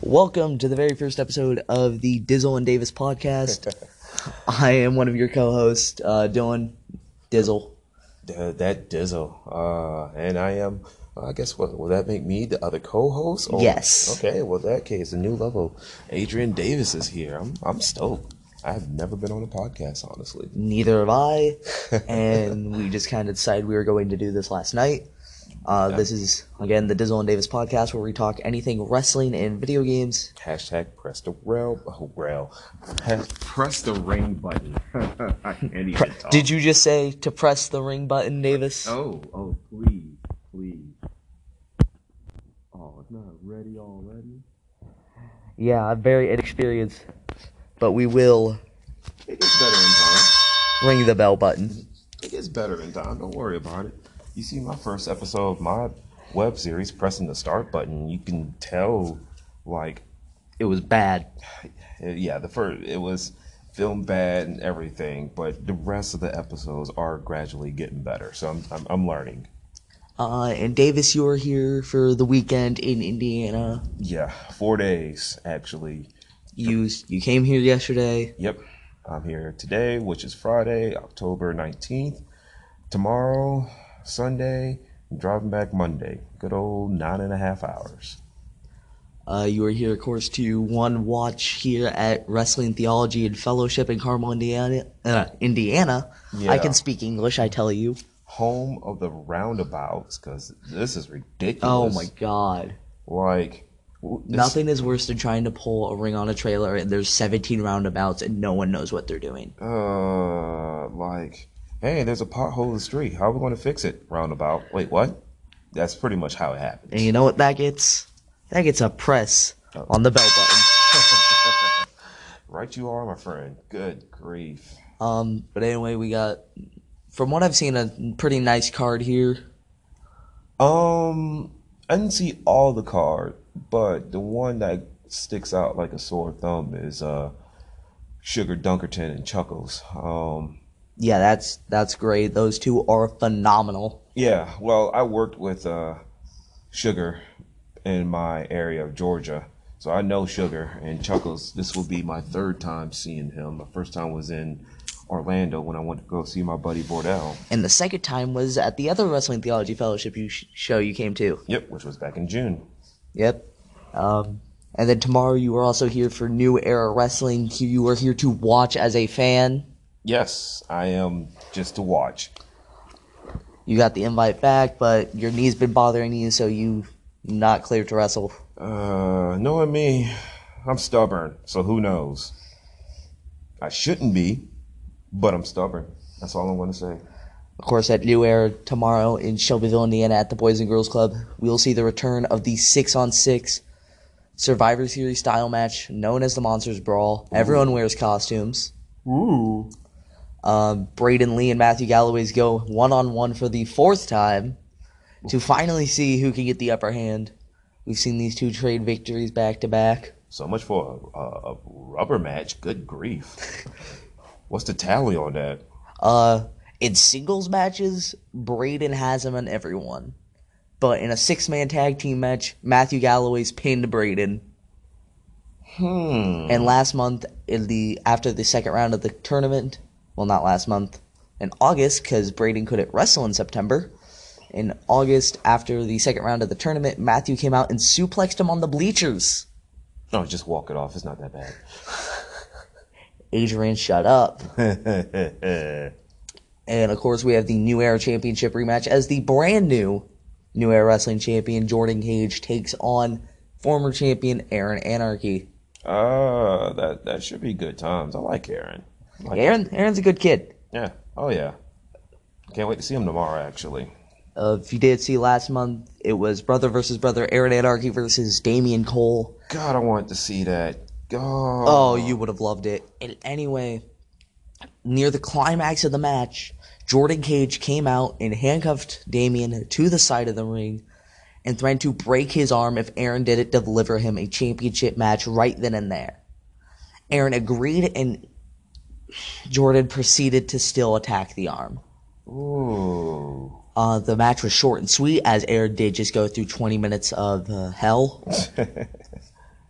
Welcome to the very first episode of the Dizzle and Davis podcast. I am one of your co-hosts, Dylan Dizzle. That Dizzle. And I am, I guess, what will that make me the other co-host? Yes. Okay, well, in that case, a new level. Adrian Davis is here. I'm stoked. I've never been on a podcast, honestly. Neither have I. And we just kind of decided we were going to do this last night. This is, again, the Dizzle and Davis podcast where we talk anything wrestling and video games. Hashtag press the press the ring button. I can't even talk. Did you just say to press the ring button, Davis? Oh, please. Oh, it's not ready already? Yeah, I'm very inexperienced. But we will It gets better in time. ring the bell button. It gets better in time. Don't worry about it. You see my first episode of my web series, pressing the start button, you can tell, like, It was bad. yeah, it was filmed bad and everything, but the rest of the episodes are gradually getting better. So I'm learning. And Davis, you were here for the weekend in Indiana. Yeah, 4 days actually. You came here yesterday. Yep, I'm here today, which is Friday, October 19th. Tomorrow, Sunday, I'm driving back Monday. Good old 9.5 hours. You were here, of course, to watch here at Wrestling Theology and Fellowship in Carmel, Indiana. Yeah. I can speak English, I tell you. Home of the roundabouts, because this is ridiculous. Oh my God! Like, Nothing is worse than trying to pull a ring on a trailer and there's 17 roundabouts and no one knows what they're doing. Like, hey, there's a pothole in the street. How are we going to fix it? Roundabout. Wait, what? That's pretty much how it happens. And you know what that gets? That gets a press on the bell button. Right you are, my friend. Good grief. But anyway, we got, from what I've seen, a pretty nice card here. I didn't see all the card, but the one that sticks out like a sore thumb is Sugar Dunkerton and Chuckles. Yeah, that's great. Those two are phenomenal. Yeah, well, I worked with Sugar in my area of Georgia, so I know Sugar and Chuckles. This will be my third time seeing him. My first time was in Orlando when I went to go see my buddy Bordell. And the second time was at the other Wrestling Theology Fellowship show you came to. Yep, which was back in June. Yep. And then tomorrow you were also here for New Era Wrestling. You were here to watch as a fan. Yes, I am just to watch. You got the invite back, but your knee's been bothering you, so you not cleared to wrestle. Knowing me, I'm stubborn, so who knows? I shouldn't be, but I'm stubborn. That's all I'm going to say. Of course, at New Era tomorrow in Shelbyville, Indiana at the Boys and Girls Club, we'll see the return of the 6-on-6 Survivor Series style match known as the Monsters Brawl. Everyone wears costumes. Ooh. Braden Lee and Matthew Galloways go one-on-one for the fourth time to finally see who can get the upper hand. We've seen these two trade victories back-to-back. So much for a rubber match. Good grief. What's the tally on that? In singles matches, Braden has him on everyone. But in a 6-man tag team match, Matthew Galloways pinned Braden. And last month, after the second round of the tournament, well, not last month, in August, because Braden couldn't wrestle in September. In August, after the second round of the tournament, Matthew came out and suplexed him on the bleachers. No, just walk it off. It's not that bad. Adrian, shut up. And, of course, we have the New Era Championship rematch as the brand new New Era Wrestling Champion, Jordan Cage, takes on former champion Aaron Anarchy. That should be good times. I like Aaron. Aaron's a good kid. Yeah. Oh, yeah. Can't wait to see him tomorrow, actually. If you did see last month, it was brother versus brother, Aaron Anarchy versus Damian Cole. God, I wanted to see that. God. Oh, you would have loved it. And anyway, near the climax of the match, Jordan Cage came out and handcuffed Damian to the side of the ring and threatened to break his arm if Aaron didn't deliver him a championship match right then and there. Aaron agreed, and Jordan proceeded to still attack the arm. Ooh. The match was short and sweet, as Aaron did just go through 20 minutes of hell.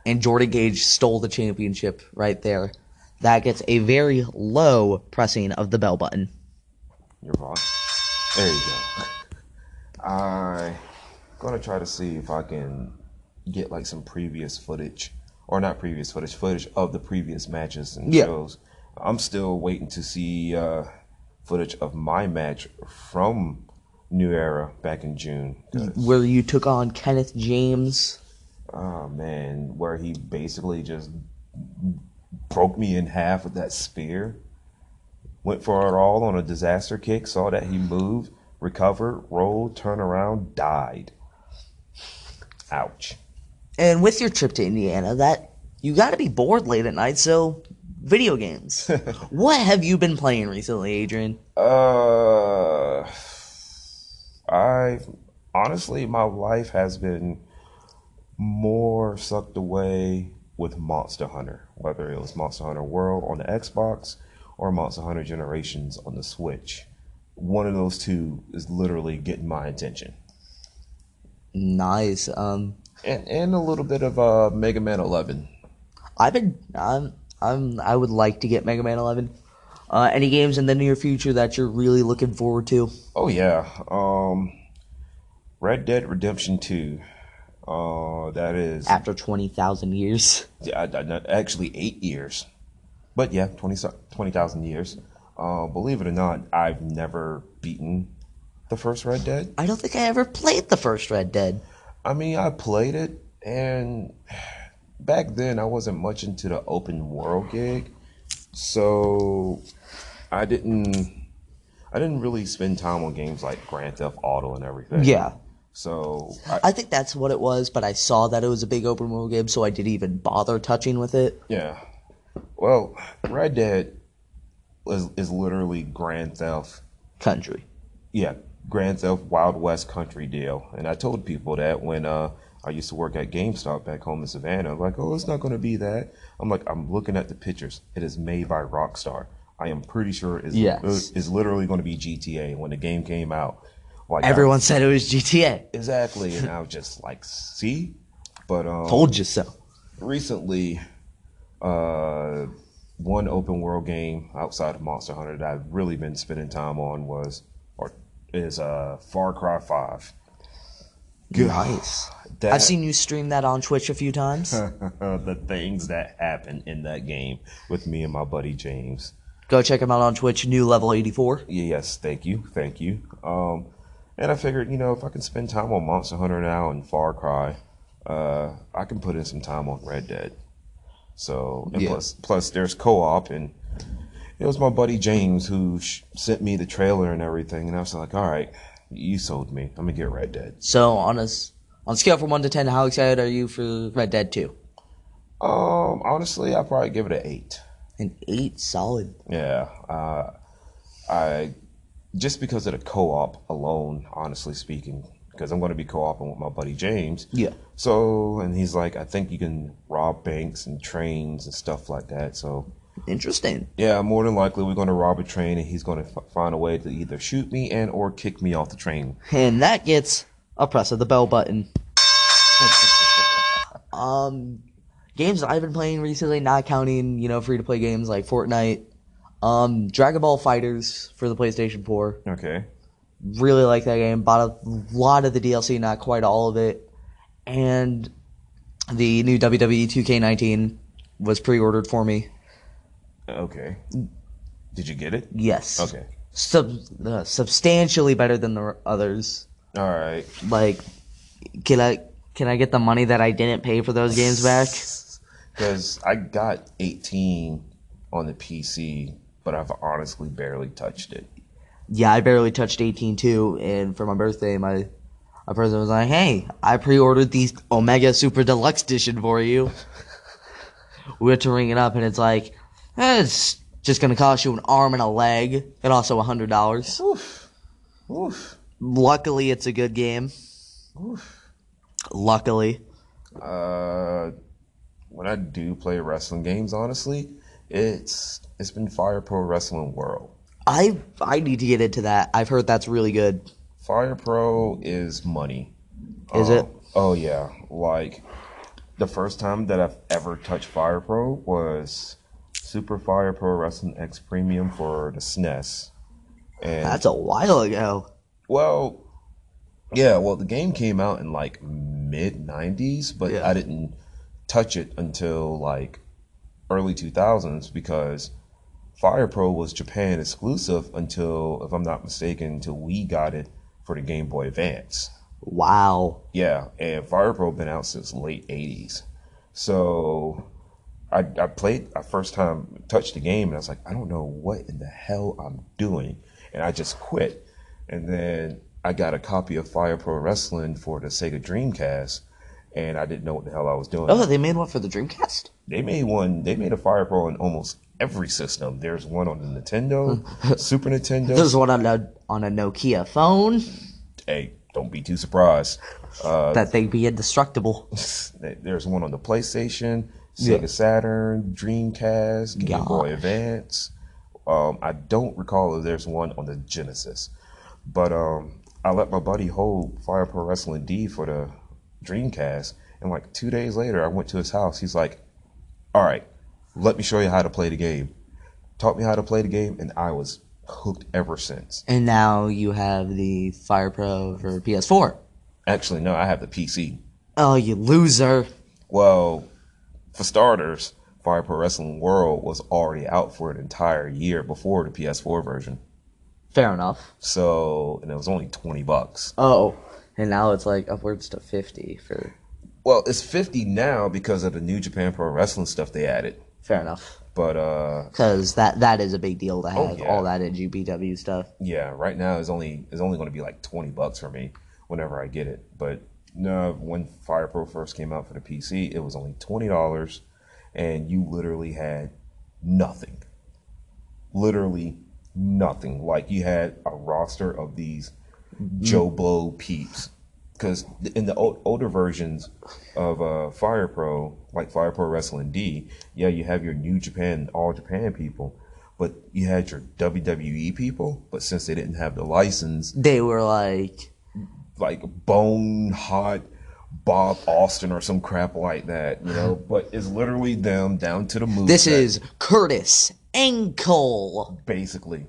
and Jordan Cage stole the championship right there. That gets a very low pressing of the bell button. You're fine. There you go. I'm gonna try to see if I can get like some previous footage, or not previous footage of the previous matches and shows. I'm still waiting to see footage of my match from New Era back in June. Where you took on Kenneth James. Oh man, where he basically just broke me in half with that spear. Went for it all on a disaster kick, saw that he moved, recovered, rolled, turned around, died. Ouch. And with your trip to Indiana, that you got to be bored late at night, so video games. What have you been playing recently, Adrian? I honestly, my life has been more sucked away with Monster Hunter, whether it was Monster Hunter World on the Xbox or Monster Hunter Generations on the Switch. One of those two is literally getting my attention. Nice. And a little bit of Mega Man 11. I would like to get Mega Man 11. Any games in the near future that you're really looking forward to? Oh yeah, Red Dead Redemption 2. That is After 20,000 years. actually 8 years, but yeah, 20,000 years. Believe it or not, I've never beaten the first Red Dead. I don't think I ever played the first Red Dead. I mean, I played it, and back then I wasn't much into the open world gig, so I didn't really spend time on games like Grand Theft Auto and everything. Yeah. So I think that's what it was, but I saw that it was a big open world game, so I didn't even bother touching with it. yeah. Well, Red Dead is literally Grand Theft. Country. Yeah, Grand Theft Wild West country deal. And I told people that when I used to work at GameStop back home in Savannah. I'm like, oh, it's not going to be that. I'm looking at the pictures. It is made by Rockstar. I am pretty sure it's literally going to be GTA. When the game came out, like everyone said it was GTA. Exactly, and I was just like, see? But Told you so. Recently, one open world game outside of Monster Hunter that I've really been spending time on is Far Cry 5. Nice. I've seen you stream that on Twitch a few times. The things that happen in that game with me and my buddy James. Go check him out on Twitch, New Level 84. Yes, thank you. And I figured, if I can spend time on Monster Hunter now and Far Cry, I can put in some time on Red Dead. So, and plus there's co-op, and it was my buddy James who sent me the trailer and everything, and I was like, all right, you sold me. I'm gonna get Red Dead. So on a scale from 1 to 10, how excited are you for Red Dead 2? Honestly, I'd probably give it an 8. An 8, solid. Yeah, I just because of the co-op alone, honestly speaking, because I'm going to be co-oping with my buddy James. Yeah. So, and he's like, I think you can rob banks and trains and stuff like that. So, interesting. Yeah, more than likely we're going to rob a train, and he's going to find a way to either shoot me and or kick me off the train. And that gets a press of the bell button. Games I've been playing recently, not counting, free-to-play games like Fortnite. Dragon Ball FighterZ for the PlayStation 4. Okay. Really like that game. Bought a lot of the DLC, not quite all of it. And the new WWE 2K19 was pre-ordered for me. Okay. Did you get it? Yes. Okay. Substantially better than the others. All right. Like, can I get the money that I didn't pay for those games back? Because I got 18 on the PC, but I've honestly barely touched it. Yeah, I barely touched 18 too, and for my birthday, my person was like, hey, I pre-ordered the Omega Super Deluxe Edition for you. We had to ring it up, and it's like, it's just going to cost you an arm and a leg, and also $100. Oof. Oof. Luckily, it's a good game. Oof. Luckily. When I do play wrestling games, honestly, it's been Fire Pro Wrestling World. I need to get into that. I've heard that's really good. Fire Pro is money. Is it? Oh yeah. Like The first time that I've ever touched Fire Pro was Super Fire Pro Wrestling X Premium for the SNES. And That's a while ago. well, yeah, well, the game came out in like mid 90s, but Yeah. I didn't touch it until like early 2000s because Fire Pro was Japan exclusive until, if I'm not mistaken, until we got it for the Game Boy Advance. Wow. Yeah, and Fire Pro been out since late 80s. So I played, I first time touched the game, and I was like, I don't know what in the hell I'm doing. And I just quit. And then I got a copy of Fire Pro Wrestling for the Sega Dreamcast, and I didn't know what the hell I was doing. Oh, they made one for the Dreamcast? They made a Fire Pro on almost every system. There's one on the Nintendo, Super Nintendo. There's one on a Nokia phone. Hey, don't be too surprised. That thing be indestructible. There's one on the PlayStation, Sega Saturn, Dreamcast, Game Boy Advance. I don't recall if there's one on the Genesis. But I let my buddy hold Fire Pro Wrestling D for the Dreamcast. And like 2 days later, I went to his house. He's like, all right, let me show you how to play the game. Taught me how to play the game, and I was hooked ever since. And now you have the Fire Pro for PS4. Actually, no, I have the PC. Oh, you loser. Well, for starters, Fire Pro Wrestling World was already out for an entire year before the PS4 version. Fair enough. So, and it was only $20. Oh, and now it's like upwards to 50 for... Well, it's 50 now because of the New Japan Pro Wrestling stuff they added. Fair enough. But, Because that is a big deal to have, yeah. all that NGPW stuff. yeah, right now it's only going to be like $20 for me whenever I get it. But no, when Fire Pro first came out for the PC, it was only $20, and you literally had nothing. Literally nothing. Like, you had a roster of these Joe Blow peeps. Because in the older versions of Fire Pro, like Fire Pro Wrestling D, yeah, you have your New Japan, All Japan people, but you had your WWE people. But since they didn't have the license, They were like... Bone Hot Bob Austin or some crap like that, you know. But it's literally them down to the move. This is Curtis Ankle. basically.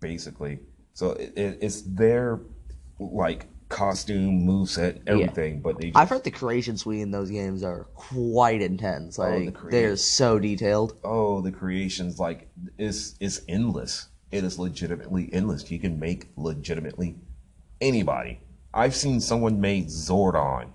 So it's their like costume, moveset, everything. But they I've heard the creation suite in those games are quite intense. Like, they're so detailed. oh, the creations, like, it's endless. It is legitimately endless. You can make legitimately anybody. I've seen someone made Zordon.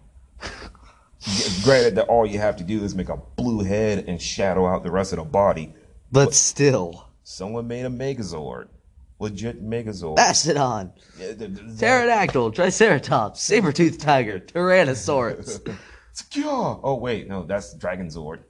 Granted that all you have to do is make a blue head and shadow out the rest of the body. But still. Someone made a Megazord. Legit Megazord. Mastodon. Pterodactyl. Triceratops. Saber-toothed tiger. Tyrannosaurus. Oh wait, no, that's Dragonzord.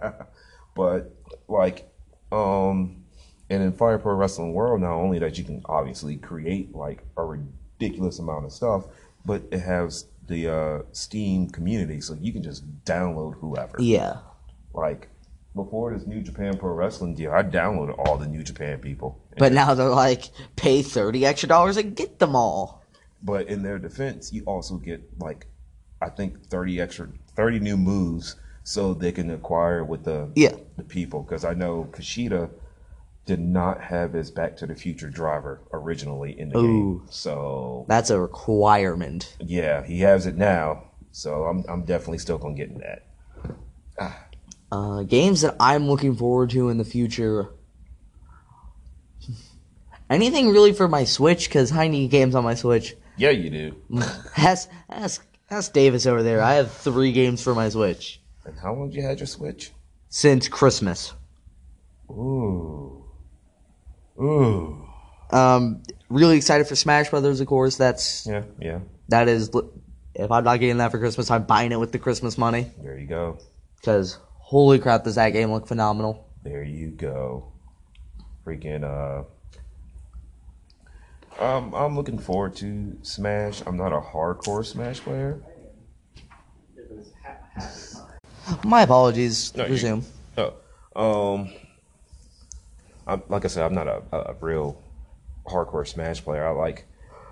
But like, and in Fire Pro Wrestling World, not only that you can obviously create like a ridiculous amount of stuff, but it has the Steam community, so you can just download whoever. Yeah. Like, before this New Japan Pro Wrestling deal, I downloaded all the New Japan people. But now they're like, pay $30 extra and get them all. But in their defense, you also get like, I think 30 new moves, so they can acquire with the people. Because I know Kushida did not have his Back to the Future driver originally in the game, so that's a requirement. Yeah, he has it now, so I'm definitely still gonna get in that. Games that I'm looking forward to in the future. Anything really for my Switch, because I need games on my Switch. Yeah, you do. Ask Davis over there. I have 3 games for my Switch. And how long have you had your Switch? Since Christmas. Ooh. Really excited for Smash Brothers, of course. That is, if I'm not getting that for Christmas, I'm buying it with the Christmas money. There you go. Because holy crap, does that game look phenomenal. There you go. Freaking I'm looking forward to Smash. I'm not a hardcore Smash player. My apologies. Resume. Like I said, I'm not a real hardcore Smash player.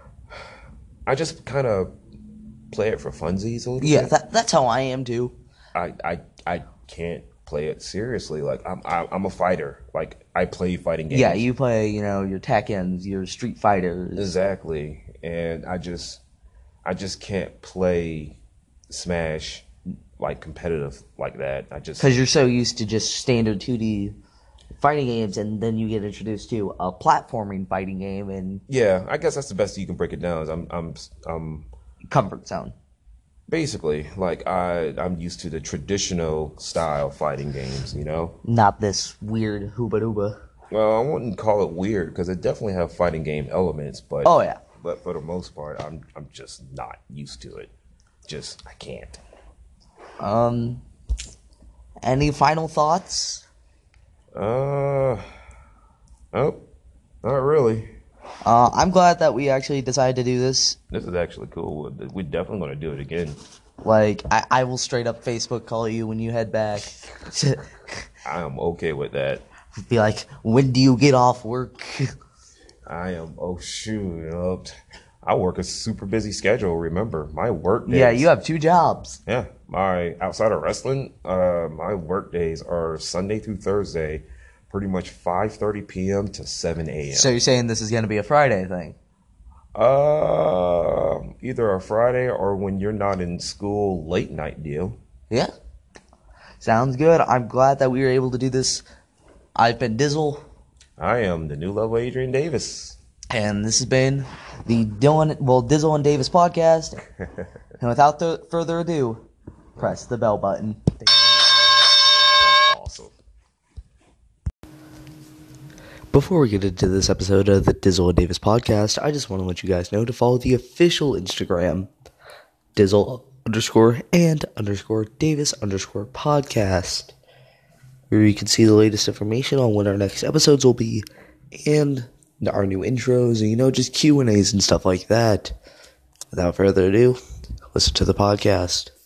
I just kind of play it for funsies a little bit. Yeah, that's how I am too. I can't play it seriously. Like I'm a fighter. Like I play fighting games. Yeah, you play, your Tekkens, your Street Fighters. Exactly. And I just can't play Smash like competitive like that. Because you're so used to just standard 2D fighting games, and then you get introduced to a platforming fighting game, and yeah, I guess that's the best you can break it down. Is I'm comfort zone. basically like I'm used to the traditional style fighting games. Not this weird hooba dooba. Well, I wouldn't call it weird because it definitely have fighting game elements, but Oh yeah. But for the most part, I'm just not used to it. I can't. Any final thoughts? Nope, not really. I'm glad that we actually decided to do this. This is actually cool. We're definitely going to do it again. Like, I will straight up Facebook call you when you head back. I am okay with that. Be like, when do you get off work? I am, I work a super busy schedule, remember. My work days. Yeah, you have 2 jobs. Yeah, outside of wrestling, my work days are Sunday through Thursday, pretty much 5:30 p.m. to 7 a.m. So you're saying this is going to be a Friday thing? Either a Friday or when you're not in school, late night deal. Yeah. Sounds good. I'm glad that we were able to do this. I've been Dizzle. I am the new level Adrian Davis. And this has been the Dizzle and Davis podcast. And without further ado, press the bell button. That's awesome. Before we get into this episode of the Dizzle and Davis podcast, I just want to let you guys know to follow the official Instagram, Dizzle_and_Davis_podcast, where you can see the latest information on when our next episodes will be, and our new intros, and just Q&As and stuff like that. Without further ado, listen to the podcast.